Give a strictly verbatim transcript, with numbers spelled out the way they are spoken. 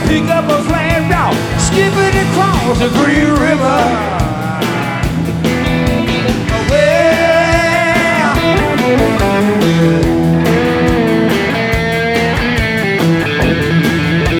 pick up a flat rock, skip it across the Green River.